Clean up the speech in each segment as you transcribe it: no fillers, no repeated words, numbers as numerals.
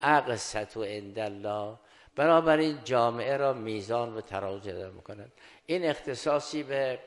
اقسط عند الله، بنابراین جامعه را میزان و ترازو ادا میکنند. این اختصاصی به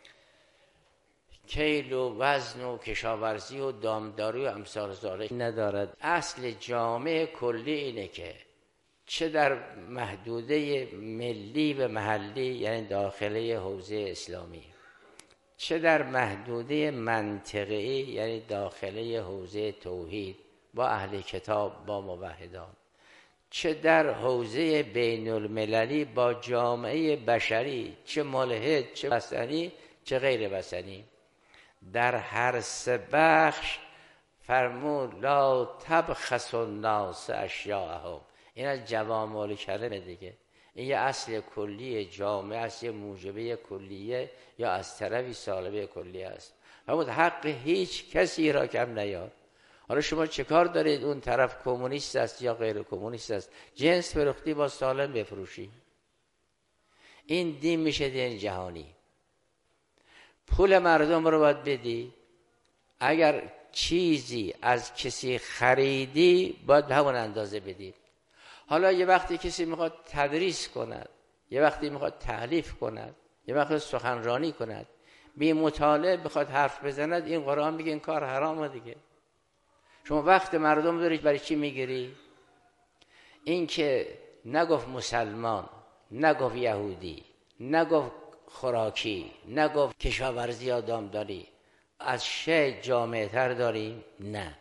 کیل و وزن و کشاورزی و دامداری و امثال ذالک ندارد. اصل جامعه کلی اینه که چه در محدوده ملی و محلی، یعنی داخله حوزه اسلامی، چه در محدوده منطقه‌ای، یعنی داخله حوزه توحید با اهل کتاب، با موحدان، چه در حوزه بین المللی با جامعه بشری، چه ملحد، چه وثنی، چه غیر وثنی، در هر سه بخش فرمود لا تبخسوا الناس اشیاءهم. این از جوامع الکلمه دیگه. این یه اصل کلی جامعه است، یه موجبه کلیه یا از طرفی سالبه کلیه است. فرمود حق هیچ کسی را کم نیار. حالا شما چه کار دارید؟ اون طرف کمونیست است یا غیر کمونیست است، جنس فروختی با سالم بفروشی. این دین میشه دین جهانی. پول مردم رو باید بدی. اگر چیزی از کسی خریدی باید همون اندازه بدی. حالا یه وقتی کسی میخواد تدریس کند، یه وقتی میخواد تألیف کند، یه وقتی سخنرانی کند، بی مطالعه بخواد حرف بزند، این قرآن میگه این کار حرامه دیگه. شما وقت مردم دارید برای چی میگیری؟ این که نگفت مسلمان، نگفت یهودی، نگفت خوراکی، نگفت کشاورزی یا دامداری، از شی جامعه تر داریم؟ نه،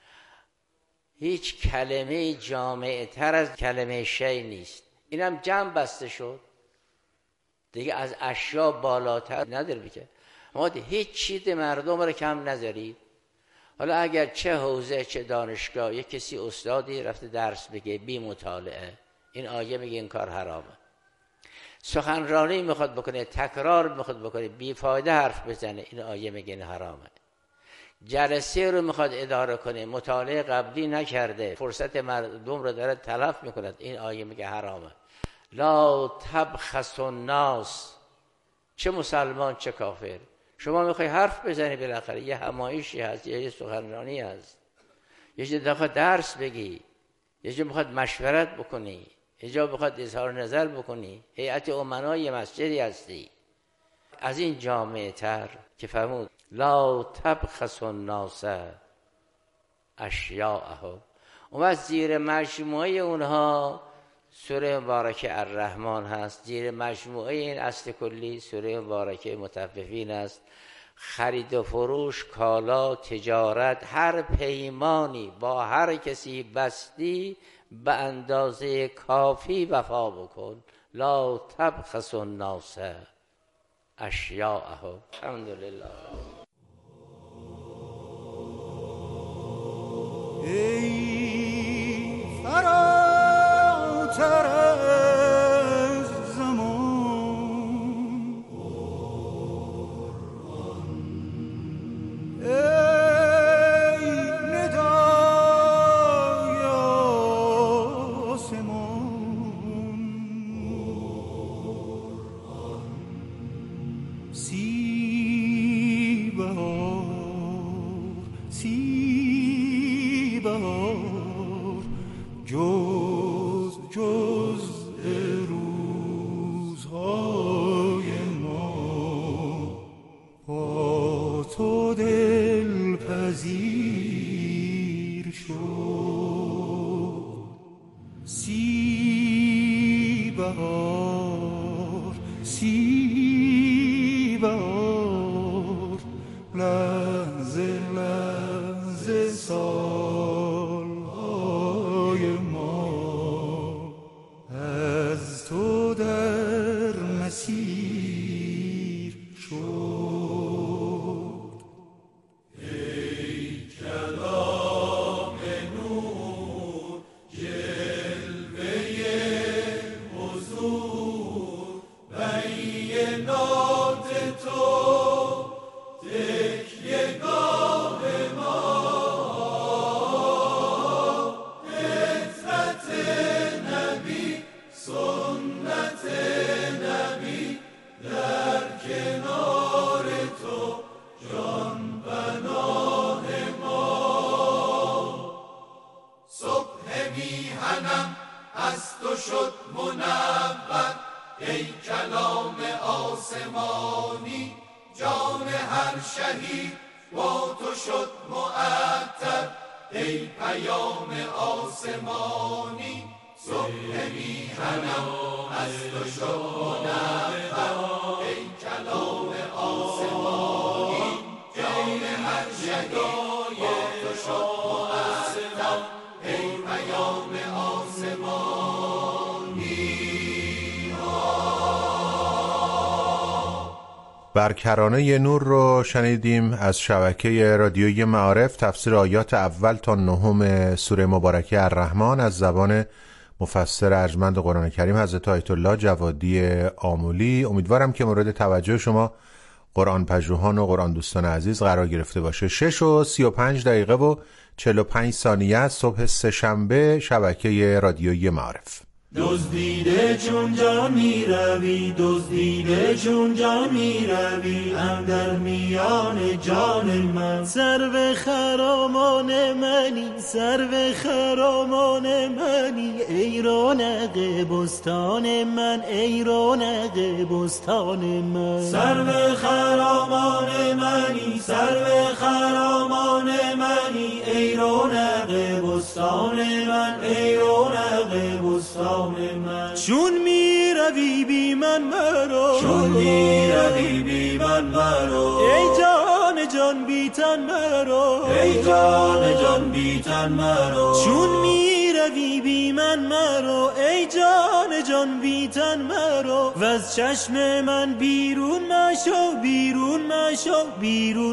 هیچ کلمه جامعه تر از کلمه شی نیست. اینم جمع بسته شد دیگه، از اشیا بالاتر نداره بگه. اما هیچ چیز مردم رو کم نذارید. حالا اگر چه حوزه چه دانشگاه یک کسی استادی رفته درس بگه بی مطالعه، این آیه میگه این کار حرامه. سخنرانی میخواد بکنه، تکرار میخواد بکنه، بی فایده حرف بزنه، این آیه میگه این حرامه. جلسه رو میخواد اداره کنه، مطالعه قبلی نکرده، فرصت مردم رو داره تلف میکند، این آیه میگه حرامه. لا تبخسوا الناس، چه مسلمان چه کافر. شما میخوای حرف بزنی، بالاخره یه همایشی هست، یه سخنرانی هست، یه جا داخل درس بگی، یه جا میخواد مشورت بکنی، یه جا میخواد اظهار نظر بکنی، هیئت امنای مسجدی هستی. از این جامعه تر که فرمود لا تبخسوا الناس اشیاءهم. اون زیر مجموعه اونها سوره مبارکه الرحمن هست، زیر مجموعه این اصل کلی سوره مبارکه مطففین است. خرید و فروش، کالا، تجارت، هر پیمانی با هر کسی بستی به اندازه کافی وفا بکن. لا تبخسوا الناس اشیاءهم. الحمدلله. ای فراتر از زمان، ای ندای آسمان، سی بهار، سی بهار، جز روزهای ما، با تو دلپذیر شد. سی بهار، سی بهار، لحظه لحظه سالهای ما از تو در مسیر شد. ای کلام نور، جلوه حضور میهنم از تو شد منور، ای کلام آسمانی جان هر شهید با تو شد معطر، ای پیام آسمانی صبح میهنم از تو شد منور، ای کلام آسمانی جان هر شهید با تو شد معطر، ای پیام آسمانی. بر کرانه نور رو شنیدیم از شبکه رادیویی معارف، تفسیر آیات اول تا نهم سوره مبارکه الرحمن از زبان مفسر ارجمند قرآن کریم حضرت آیت الله جوادی آملی. امیدوارم که مورد توجه شما قرآن پژوهان و قرآن دوستان عزیز قرار گرفته باشه. 6:35 و 45 ثانیه صبح سه‌شنبه، شبکه رادیویی معارف. دزدیده چون جان می روی، دزدیده چون جان می روی، اندر میان جان من. سرو خرامان منی، سرو خرامان منی، ای رونق بستان من، ای رونق بستان من. سرو خرامان منی، سرو خرامان منی، ای رونق بستان من، ای رونق بستان من. چون می روی بی من مرو، چون می روی بی من مرو، ای جان جان بی تن مرو، ای جان جان بی تن مرو. چون می روی بی من مرو، ای جان جان بی تن مرو. و از چشم من بیرون مشو، بیرون مشو، بیرون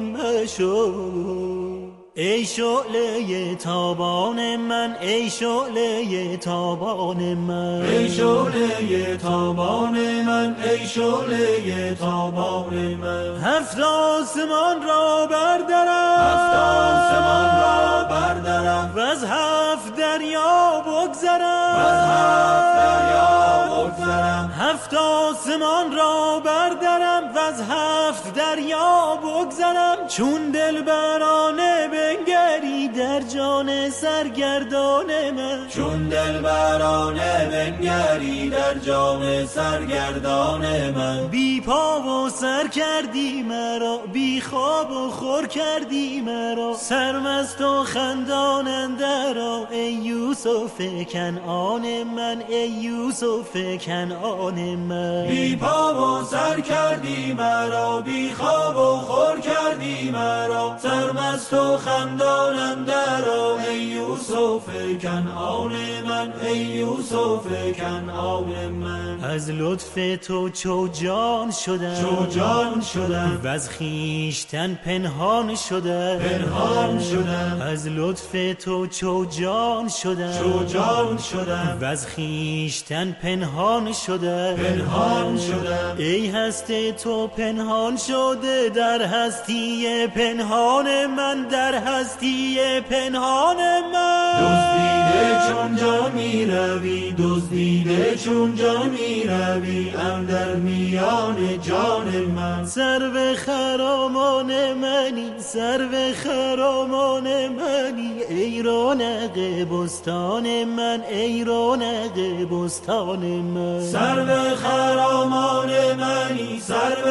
مشو. ای شعله تابان من، ای شعله تابان من، ای شعله تابان من، ای شعله تابان من. هفت آسمان را بردرم، هفت آسمان را بردرم، و از هفت دریا بگذرم، و از هفت دریا بگذرم. هفت آسمان را بردرم و از هفت دریا بگذرم. چون دلبرانه بنگری در جان سرگردان من، چون دلبرانه بنگری در جان سرگردان من. بی پا و سر کردی مرا، بی خواب و خور کردی مرا، سرمست و خندان اندرآ، ای یوسف کنعان من، ای یوسف کنعان من. بی پا و سر کردی مرا، بی خواب و خور کردی مرا، سرمست و خندان اندرآ، ای یوسف کنعان من، ای یوسف کنعان من. از لطف تو چو جان شدم، چو جان شدم، و از خویشتن پنهان شدم، پنهان شدم. از لطف تو چو جان شدم، چو جان شدم، و از خویشتن پنهان شدم، پنهان شدم. ای هست تو پنهان شده در هستی پنهان من، در هستی پنهان من. دزدیده چون جان می روی، دزدیده چون جان می روی، اندر میان جان من. سرو خرامان منی، سرو خرامان منی، ای رونق بستان من، ای رونق بستان من. سرو خرامان منی، سرو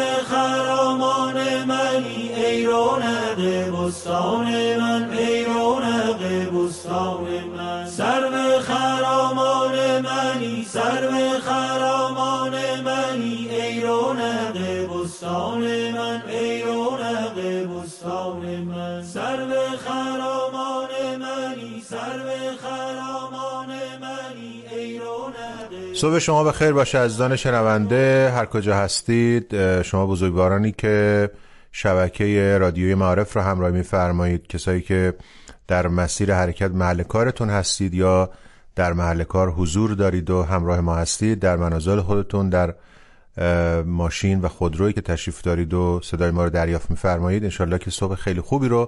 خرامان منی، ای رونق بستان من، ای رونق بستان من. سرو خرامان منی، سرو خرامان منی، ای رونق بستان من، ای رونق بستان من. سرو خرامان منی، سرو خرامان منی، ای رونق. صبح شما بخیر باشه عزیزان شنونده هر کجا هستید. شما بزرگوارانی که شبکه رادیوی معارف رو همراهی می‌فرمایید، کسایی که در مسیر حرکت محل کارتون هستید یا در محل کار حضور دارید و همراه ما هستید، در منازل خودتون، در ماشین و خودرویی که تشریف دارید و صدای ما رو دریافت می‌فرمایید، انشالله که صبح خیلی خوبی رو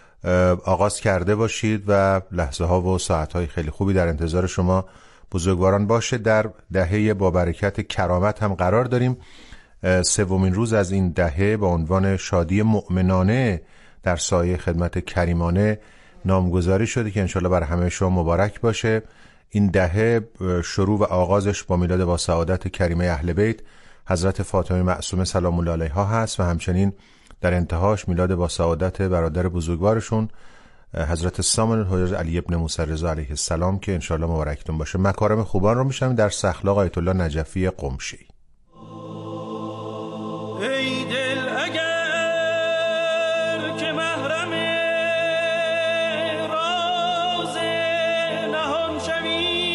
آغاز کرده باشید و لحظه ها و ساعت های خیلی خوبی در انتظار شما بزرگواران باشه. در دهه با برکت کرامت هم قرار داریم. سومین روز از این دهه با عنوان شادی مؤمنانه در سایه خدمت کریمانه نامگذاری شده که انشالله برای همه شما مبارک باشه. این دهه شروع و آغازش با میلاد با سعادت کریمه اهل بیت حضرت فاطمه معصومه سلام الله علیها هست و همچنین در انتهاش میلاد با سعادت برادر بزرگوارشون حضرت سامن الحجاج علی ابن موسی رضا علیه السلام که انشاءالله مبارکتون باشه. مکارم خوبان رو میشنویم در سخلاق آیت الله نجفی قمشی. ای دل اگر که محرم راز نهان شوی،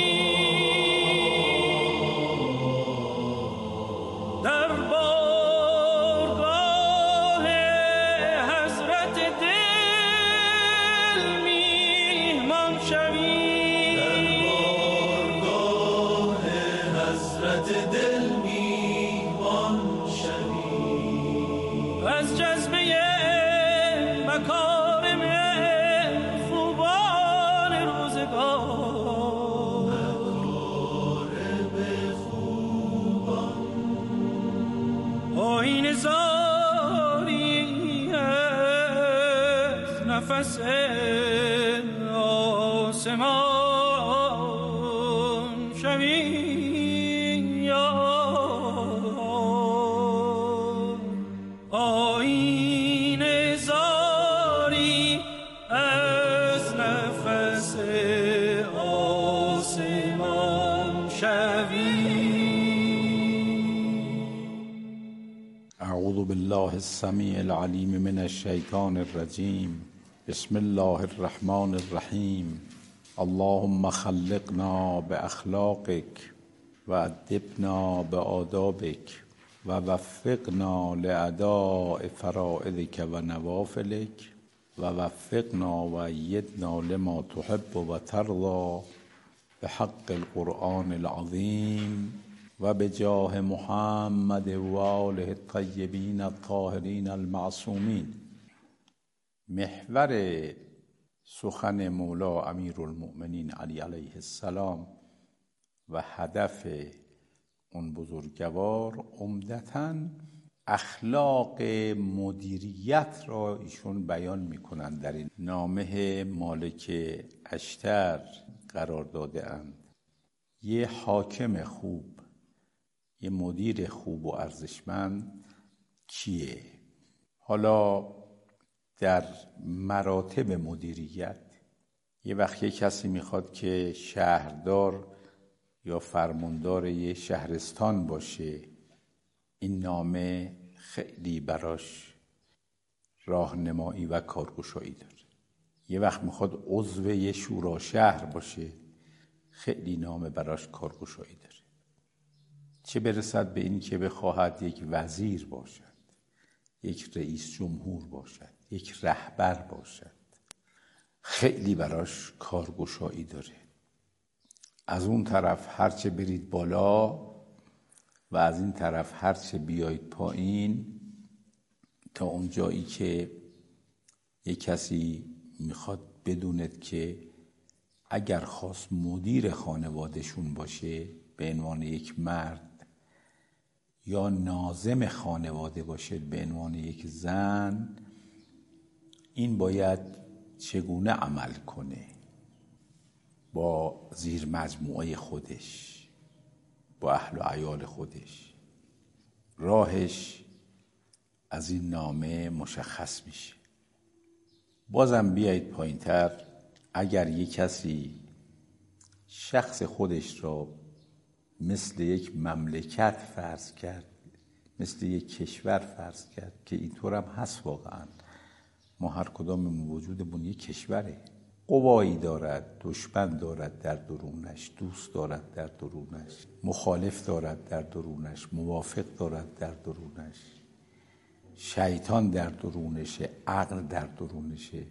در بارگاه حضرت دل میهمان شوی، در بارگاه حضرت دل میهمان شوی، از جذبه مکارم خوبان روزگار، مکارم خوبان آیین زاری از نفس آسمان شوی، آیین زاری از نفس آسمان شوی. اعوذ بالله السمیع العلیم من الشیطان الرجیم. بسم الله الرحمن الرحیم. اللهم خلقنا باخلاقک و ادبنا بآدابک و وفقنا لأداء فرائضک و نوافلک و وفقنا و ایدنا لما تحب و ترضى بحق القرآن العظیم و بجاه محمد و آله الطیبین الطاهرین المعصومین. محور سخن مولا امیرالمؤمنین علی علیه السلام و هدف اون بزرگوار عمدتاً اخلاق مدیریت را ایشون بیان میکنن در این نامه مالک اشتر قرار داده اند. یه حاکم خوب، یه مدیر خوب و ارزشمند کیه؟ حالا در مراتب مدیریت یه وقتی کسی میخواد که شهردار یا فرماندار یه شهرستان باشه، این نامه خیلی براش راهنمایی و کارگشایی داره. یه وقت میخواد عضو یه شورا شهر باشه، خیلی نامه براش کارگشایی داره. چه برسد به این که بخواهد یک وزیر باشد، یک رئیس جمهور باشد، یک رهبر باشد، خیلی براش کارگشایی داره. از اون طرف هرچه برید بالا و از این طرف هرچه بیایید پایین، تا اون جایی که یک کسی میخواد بدوند که اگر خواست مدیر خانوادهشون باشه به عنوان یک مرد، یا ناظم خانواده باشه به عنوان یک زن، این باید چگونه عمل کنه با زیر مجموعه خودش، با اهل و عیال خودش. راهش از این نامه مشخص میشه. بازم بیایید پایین‌تر، اگر یک کسی شخص خودش را مثل یک مملکت فرض کرد، مثل یک کشور فرض کرد، که اینطور هم هست واقعا، ما هر کدام وجودمون یک کشوره، قوایی دارد، دشمن دارد در درونش، دوست دارد در درونش، مخالف دارد در درونش، موافق دارد در درونش، شیطان در درونشه، عقل در درونشه.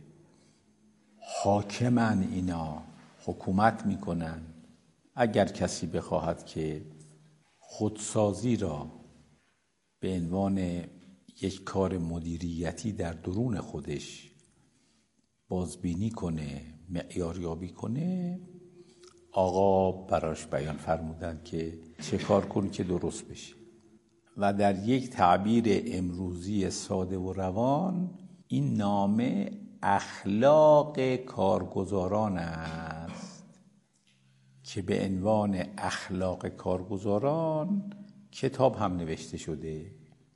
حاکمن، اینا حکومت میکنن. اگر کسی بخواهد که خودسازی را به عنوان یک کار مدیریتی در درون خودش بازبینی کنه، معیاریابی کنه، آقا براش بیان فرمودن که چه کار کنی که درست بشه. و در یک تعبیر امروزی ساده و روان، این نامه اخلاق کارگزاران است. که به عنوان اخلاق کارگزاران کتاب هم نوشته شده.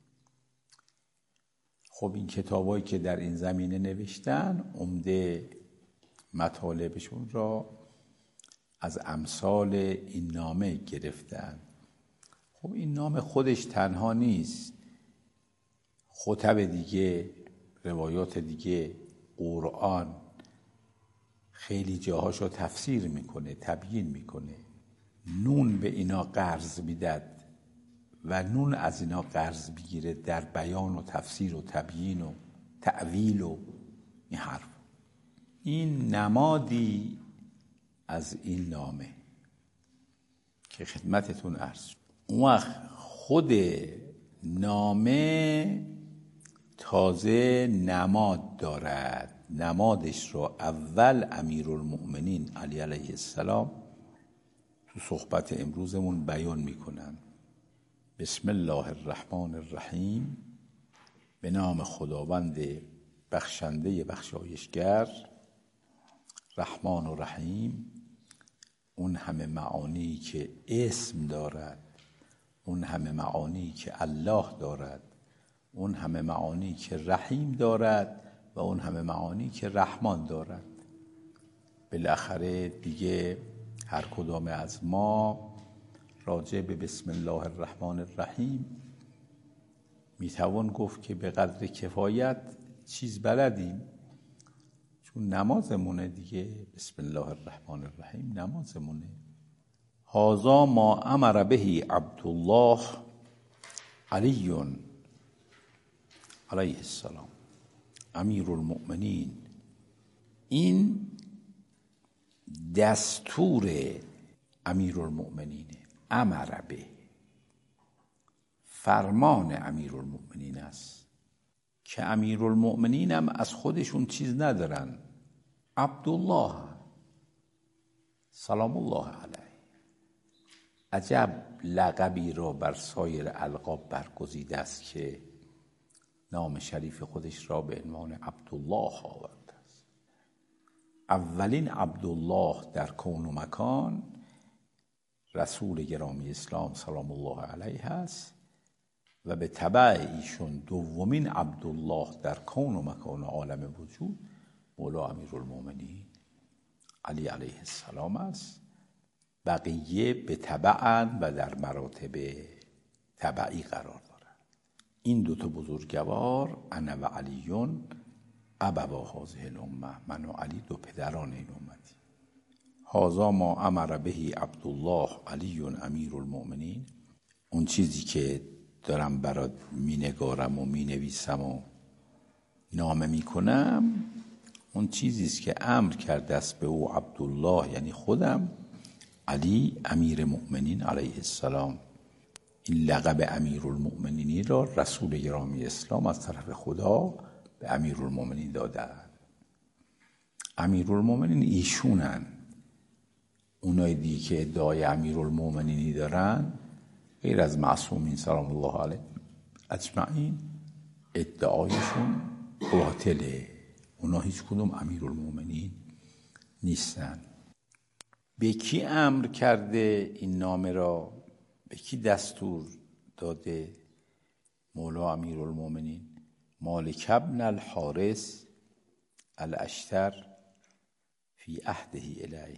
خب این کتابایی که در این زمینه نوشتن عمده مطالبشون را از امثال این نامه گرفتن. خب این نامه خودش تنها نیست، خطب دیگه، روایات دیگه، قرآن خیلی جاهاشو تفسیر میکنه، تبیین میکنه. نون به اینا قرض میدد و نون از اینا قرض بگیره در بیان و تفسیر و تبیین و تأویل و این حرف. این نمادی از این نامه که خدمتتون عرض شد. اون وقت خود نامه تازه نماد دارد. نمادش رو اول امیرالمؤمنین علی علیه السلام تو صحبت امروزمون بیان میکنن. بسم الله الرحمن الرحیم، به نام خداوند بخشنده بخشایشگر، رحمان و رحیم. اون همه معانی که اسم دارد، اون همه معانی که الله دارد، اون همه معانی که رحیم دارد و اون همه معانی که رحمان دارد. بالاخره دیگه هر کدام از ما راجع به بسم الله الرحمن الرحیم میتوان گفت که به قدر کفایت چیز بلدیم، چون نمازمونه دیگه. بسم الله الرحمن الرحیم نمازمونه. هذا ما امر به عبدالله علی علیه السلام امیرالمؤمنین. این دستور امیرالمؤمنینه. امر به، فرمان امیرالمؤمنین است که امیرالمؤمنین هم از خودشون چیز ندارن. عبدالله سلام الله علیه. عجب لقبی را بر سایر القاب برگزیده است که نام شریف خودش را به عنوان عبدالله آورده است. اولین عبدالله در کون و مکان رسول گرامی اسلام سلام الله علیه است و به تبع ایشون دومین عبدالله در کون و مکان و عالم وجود مولا امیرالمؤمنین علی علیه السلام است. بقیه به تبعن و در مراتب تبعی قرار دارند. این دوتا بزرگوار انا و علیون ابوا هذه الامه، من و علی دو پدران این امتی. هذا ما امر به عبدالله علی امیرالمؤمنین. اون چیزی که دارم برات مینگارم و مینویسم و نامه میکنم، اون چیزیست که امر کرده است به او عبدالله، یعنی خودم، علی امیر مؤمنین علیه السلام. این لقب امیرالمؤمنینی را رسول گرامی اسلام از طرف خدا به امیرالمؤمنین دادن. امیرالمؤمنین ایشونن. اونای دیگه که ادعای امیرالمؤمنینی دارن غیر از معصومین سلام الله علیه اجمعین ادعایشون باطله. اونا هیچ کدوم امیرالمؤمنین نیستن. به کی امر کرده این نامه را؟ به کی دستور داده؟ مولا امیرالمؤمنین مالک ابن الحارث الاشتر فی عهده الیه.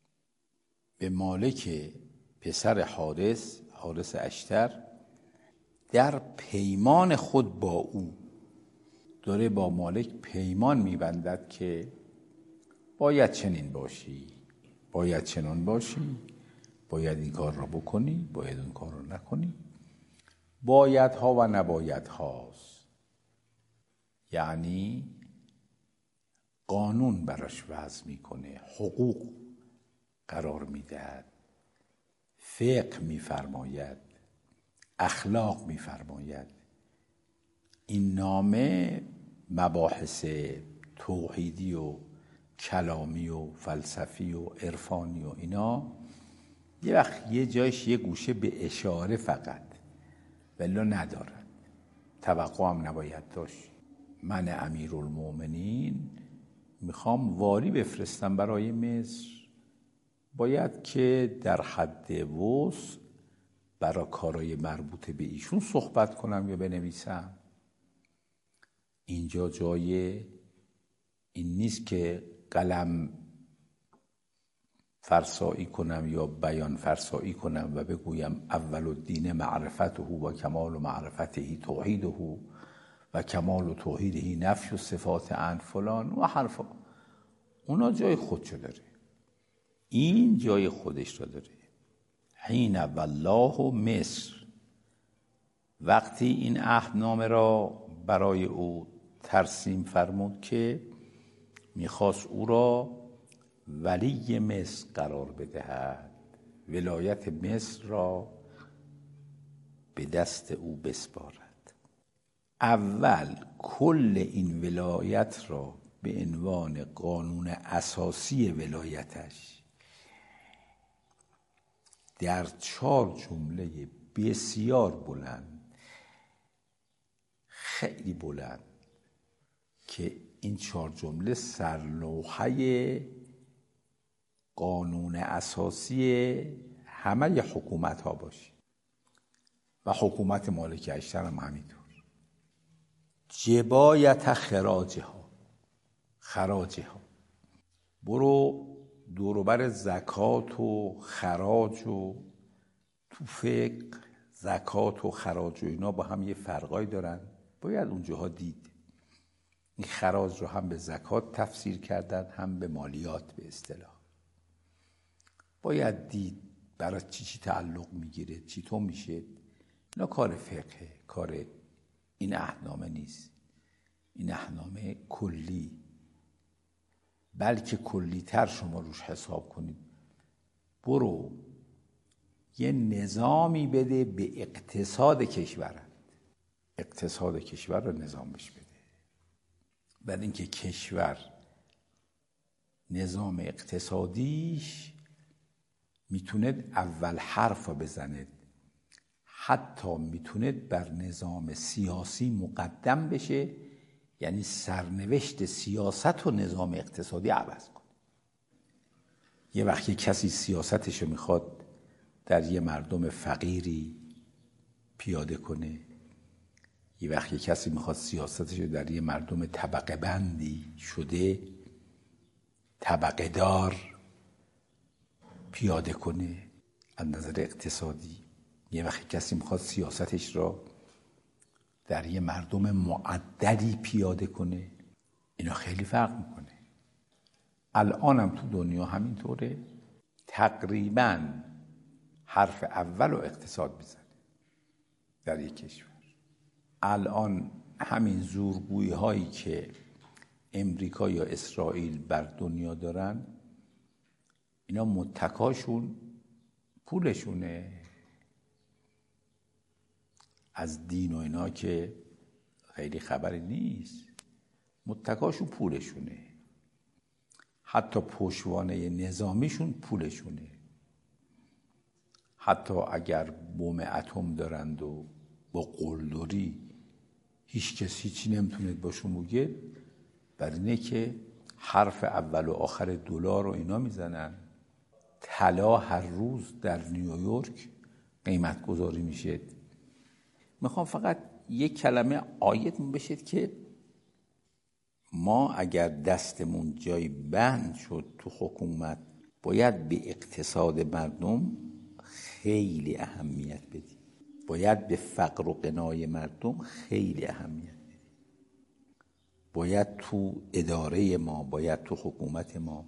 به مالک پسر حارث اشتر در پیمان خود با او داره با مالک پیمان میبندد که باید چنین باشی، باید چنان باشی، باید این کار را بکنی، باید اون کار را نکنی. بایدها و نبایدهاست، یعنی قانون براش وضع میکنه، حقوق قرار میدهد، فقه میفرماید، اخلاق میفرماید. این نامه مباحث توحیدی و کلامی و فلسفی و عرفانی و اینا یه وقت یه جایش یه گوشه به اشاره فقط ولی ندارد، توقع هم نباید داشت. من امیرالمؤمنین میخوام واری بفرستم برای مصر، باید که در حد وسع برای کارهای مربوط به ایشون صحبت کنم یا بنویسم. اینجا جای این نیست که قلم فرسایی کنم یا بیان فرسایی کنم و بگویم اول الدین معرفته و کمال معرفته توحیده و کمال توحیده نفی و صفات عن فلان و حرفا. اونا جای خودشو داره، این جای خودش رو داره. حین والله مصر، وقتی این عهدنامه را برای او ترسیم فرمود که میخواست او را ولی مصر قرار بدهد، ولایت مصر را به دست او بسپارد. اول کل این ولایت را به عنوان قانون اساسی ولایتش در 4 جمله بسیار بلند، خیلی بلند، که این 4 جمله سرلوحه قانون اساسی همه حکومت ها باشه و حکومت مالک اشتر هم همینطور. جبایت خراجها، برو دوروبر زکات و خراج و تو فقه زکات و خراج و اینا با هم یه فرقای دارن، باید اونجاها دید. این خراج رو هم به زکات تفسیر کردن، هم به مالیات به اصطلاح. باید دید برای چی تعلق میگیره، چی تو میشه. اینا کار فقهه، کار این عهدنامه نیست. این عهدنامه کلی، بلکه کلی تر شما روش حساب کنید. برو یه نظامی بده به اقتصاد کشور، اقتصاد کشور رو نظام بش بده. بعد اینکه کشور نظام اقتصادیش میتونه اول حرف رو بزنه، حتی میتونه بر نظام سیاسی مقدم بشه، یعنی سرنوشت سیاست و نظام اقتصادی عوض کنه. یه وقتی کسی سیاستش رو میخواد در یه مردم فقیری پیاده کنه، یه وقتی کسی میخواد سیاستش رو در یه مردم طبقه بندی شده، طبقه دار پیاده کنه از نظر اقتصادی، یه وقتی کسی میخواد سیاستش را در یه مردم معدلی پیاده کنه، اینا خیلی فرق میکنه. الانم تو دنیا همینطوره، تقریبا حرف اول و اقتصاد میزنه در یک کشور. الان همین زورگویی هایی که امریکا یا اسرائیل بر دنیا دارن، اینا متکاشون پولشونه. از دین و اینا که خیلی خبری نیست، متکاشون پولشونه. حتی پشتوانه نظامیشون پولشونه. حتی اگر بم اتم دارند و با قلدری هیچ کسی چی نمیتونه باشون بگه، بر اینه که حرف اول و آخر دلار و اینا میزنن. طلا هر روز در نیویورک قیمت گذاری میشه. میخوام فقط یک کلمه آیتمون بشید که ما اگر دستمون جای بند شد تو حکومت، باید به اقتصاد مردم خیلی اهمیت بدیم. باید به فقر و غنای مردم خیلی اهمیت بدیم. باید تو اداره ما، باید تو حکومت ما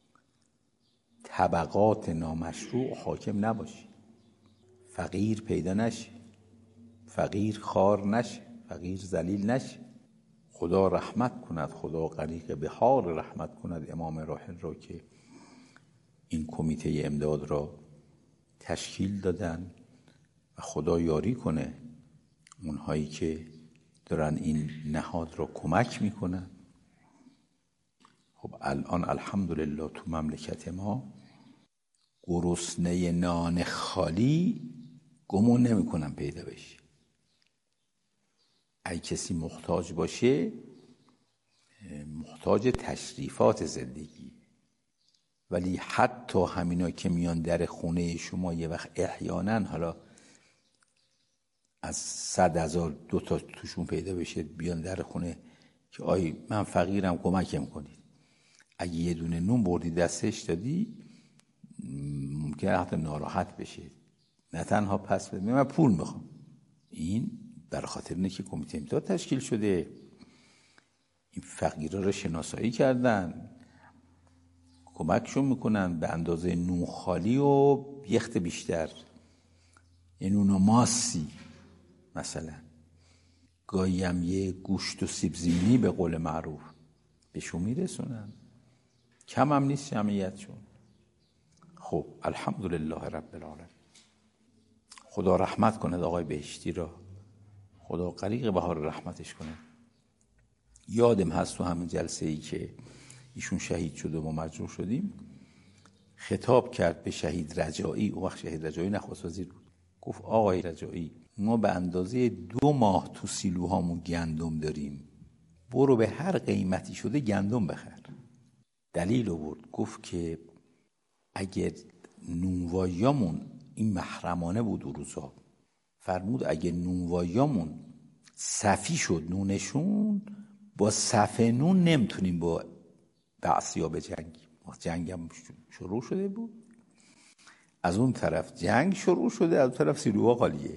طبقات نامشروع حاکم نباشه. فقیر پیدا نشه، فقیر خوار نشه، فقیر ذلیل نشه. خدا رحمت کند، خدا غریق بحار رحمت کند امام راحل را که این کمیته امداد را تشکیل دادن و خدا یاری کنه اونهایی که دارن این نهاد را کمک میکنن. خب الان الحمدلله تو مملکت ما گرسنه نان خالی گمون نمیکنن پیدا بشه. اگه کسی محتاج باشه، محتاج تشریفات زندگی، ولی حتی همینا که میان در خونه شما یه وقت احیانا حالا از 100,000 2 تا توشون پیدا بشه بیان در خونه که آی من فقیرم کمکم کنید، اگه یه دونه نون بردی دستش دادی ممکنه حتی ناراحت بشه، نه تنها پس بده من پول میخوام. این برای خاطر اینه که کمیته امداد تشکیل شده، این فقیرها رو شناسایی کردن، کمکشون میکنن به اندازه نون خالی و یخت بیشتر، یه نون و ماسی مثلا، گاهی هم یه گوشت و سیب زمینی به قول معروف بهشون میرسونن، کم هم نیست جمعیتشون. خب الحمدلله رب العالمین. خدا رحمت کنه آقای بهشتی را، خدا غریق بهار رحمتش کنه. یادم هست تو همین جلسه ای که ایشون شهید شد و ما مجروح شدیم، خطاب کرد به شهید رجایی. اون وقت شهید رجایی نخست وزیر بود. گفت آقای رجایی ما به اندازه 2 ماه تو سیلوهامون گندم داریم، برو به هر قیمتی شده گندم بخر. دلیل آورد، گفت که اگر نونواییامون، این محرمانه بود اون روزا، فرمود اگر نونواییامون صفی شد نونشون، با صفی نون نمیتونیم با بعثیا به جنگ هم شروع شده بود، از اون طرف جنگ شروع شده، از اون طرف سیلوها خالیه.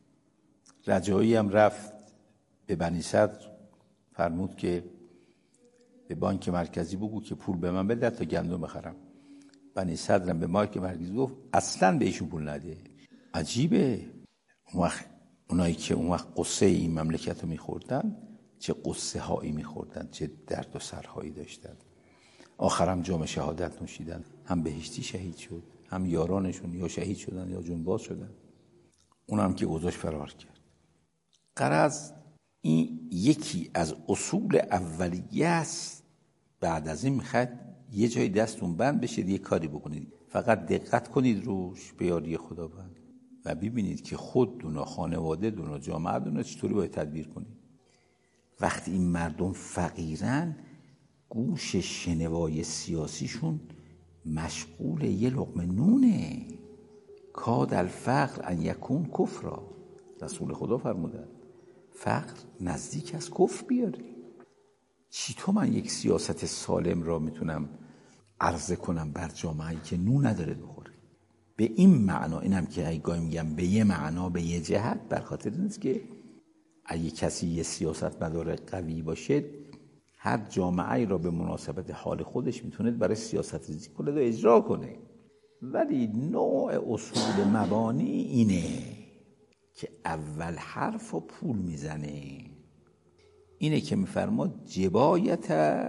رجایی هم رفت به بنی صدر، فرمود که به بانک مرکزی بگو که پول به من بده تا گندم بخرم. بنی صدرم به بانک مرکزی گفت اصلا به ایشون پول نده. عجیبه. اون وقت اونایی که اون وقت قصه این مملکت رو میخوردن چه قصه هایی میخوردن، چه درد و سرهایی داشتن. آخرم جام شهادت نوشیدن، هم بهشتی شهید شد، هم یارانشون یا شهید شدن یا جنباز شدن، اونم که اوضاعش فرار کرد. غرض این یکی از اصول اولیه است. بعد از این میخواد یه جای دستون بند بشه، یه کاری بکنید، فقط دقت کنید روش به یاری خداوند و ببینید که خودتون و خانواده‌تون و جامعه‌تون چطوری باید تدبیر کنید. وقتی این مردم فقیرن، گوش شنوای سیاسیشون مشغول یه لقمه نونه. کاد الفقر ان یکون کفرا، رسول خدا فرمودن فقر نزدیک از کفر بیاره. چطور من یک سیاست سالم را میتونم عرضه کنم بر جامعه‌ای که نون نداره بخوره؟ به این معنا، اینم که ایگاه میگم به یه معنا، به یه جهت، بر خاطر نیست که اگه کسی یه سیاست مدار قوی باشه، هر جامعه‌ای را به مناسبت حال خودش میتونه برای سیاست ریزی کنه و اجرا کنه. ولی نوع اصول مبانی اینه که اول حرف و پول میزنه. اینه که میفرماد جبایت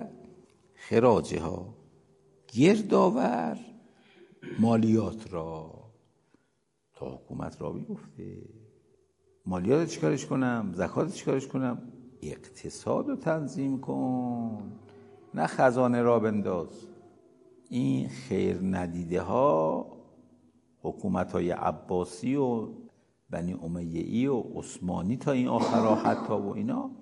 خراجها، گردآور مالیات را، تا حکومت را بیفته. مالیات چیکارش کنم؟ زکات چیکارش کنم؟ اقتصاد رو تنظیم کن، نه خزانه را بنداز. این خیر ندیده ها، حکومت های عباسی و بنی امیه‌ای و عثمانی تا این آخرها حتی و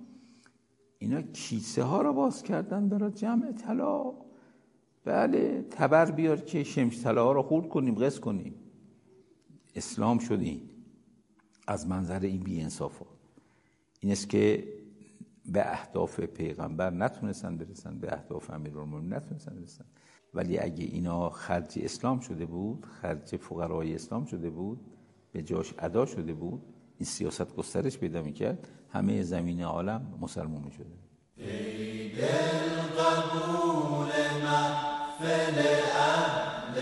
اینا کیسه ها رو باز کردن برای جمع طلا. بله تبر بیار که شمش طلا ها رو خورد کنیم، قص کنیم. اسلام شدیم از منظر این بی انصافا این است که به اهداف پیغمبر نتونستن برسن، به اهداف امیرالمومنین نتونستن برسن. ولی اگه اینا خرج اسلام شده بود، خرج فقرای اسلام شده بود، به جاش ادا شده بود، این سیاست گسترش پیدا میکرد، همه زمین عالم مسلمان میشده. ای دل قبول محفل اهل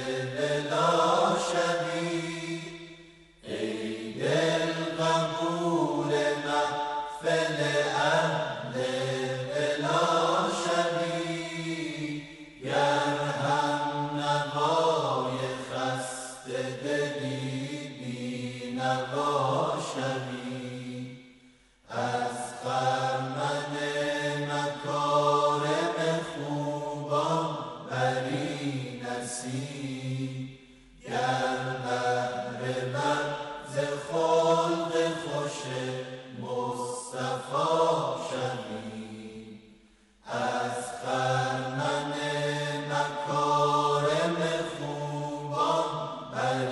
بلا شبی، ای دل قبول محفل اهل بلا شبی، گر هم نوای خسته دلی بی نوا شبی.